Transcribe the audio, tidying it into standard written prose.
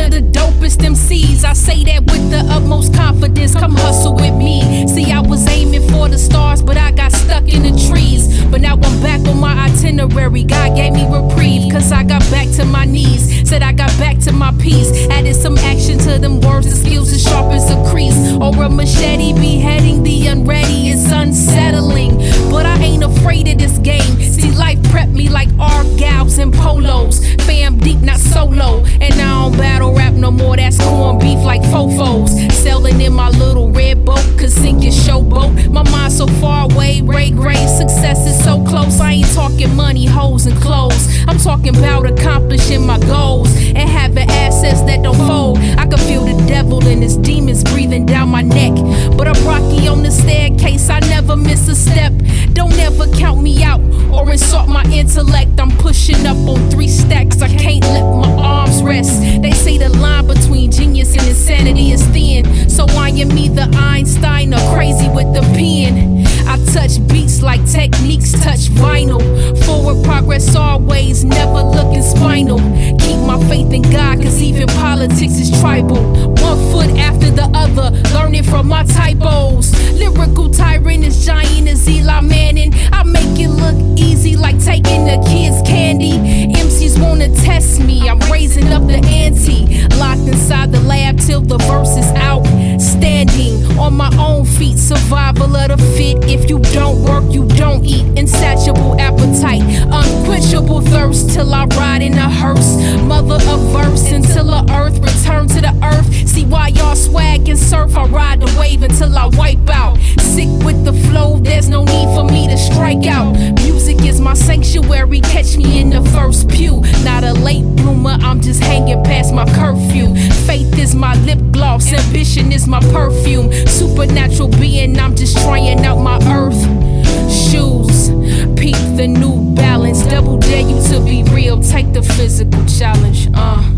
of the dopest MCs. I say that with the utmost confidence. Come hustle with me. See, I was aiming for the stars, but I got stuck in the trees. But now I'm back on my itinerary. God gave me reprieve, cause I got back to my knees. Said I got back to my peace. Added some action to them words. The skills as sharp as a crease. Or a machete beheading the unready. It's unsettling, but I ain't afraid of this game. See, life prepped me like Argals and Polos. Fam deep, not solo. And I don't battle rap no more. That's corned beef like fofos. Sailing in my little red boat, cause sinking showboat. My mind so far away, Ray Gray. Success is so close. I ain't talking money, hoes, and clothes. I'm talking about accomplishing my goals and having assets that don't fold. I can feel the devil and his demons breathing down my neck. But I'm rocky on the staircase, I never miss a step. Don't ever count me out or insult my intellect. I'm pushing up on 3 stacks, I can't let my arms rest. They say the line between genius and insanity is thin, so I am either Einstein or crazy with the pen. I touch beats like techniques touch vinyl. Forward progress always, never looking spinal. Keep my faith in God, cause even politics is tribal. One foot after the other, learning from my typos. Lyrical tyrant is giant as Eli Manning. I make it look easy like taking the kids' candy. MCs wanna test me, I'm raising up the ante. Locked inside the lab till the verse is out. Standing on my own feet, survival of the fit. If you don't work, you don't eat. Insatiable appetite, unquenchable thirst till I ride in a hearse. Mother of verse until the earth return to the earth. See why y'all swag and surf, I ride the wave until I wipe out. Sick with the flow, there's no need for me to strike out. Music is my sanctuary, catch me in the first pew. Not a late bloomer, I'm just hanging past my curfew. Faith is my lip gloss, ambition is my perfume. Supernatural being, I'm just trying out my earth shoes. Peep the New Balance, double dare you to be real, take the physical challenge.